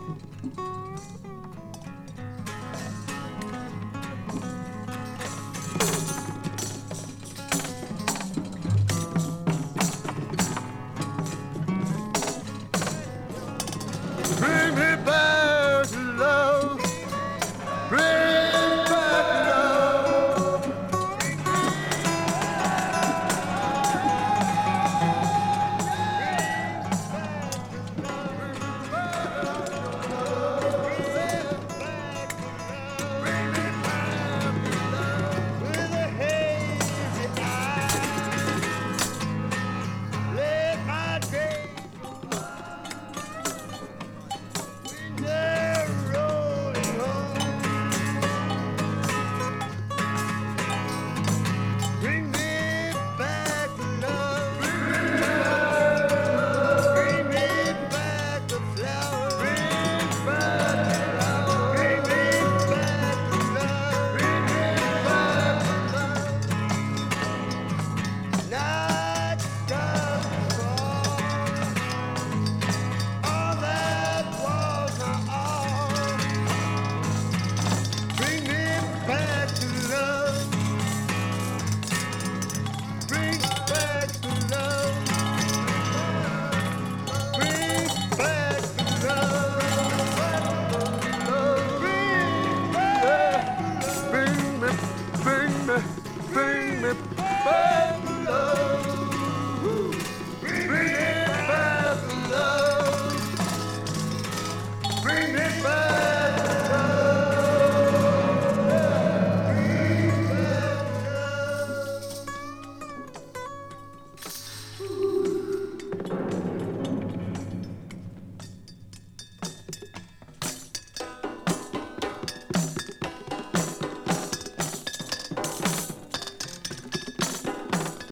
Bring me back to love. Bring back love. With a hazy eye, let my days they're rolling home. Bring me back love. Bring me back the flowers. Bring back love. Bring me back love. Bring me back love. Night does fall. All that was my all. Bring me back to love. Bring back to love. Bring back to love. Bring me, bring me, bring me back to love. Bring me back to love. Bring me back.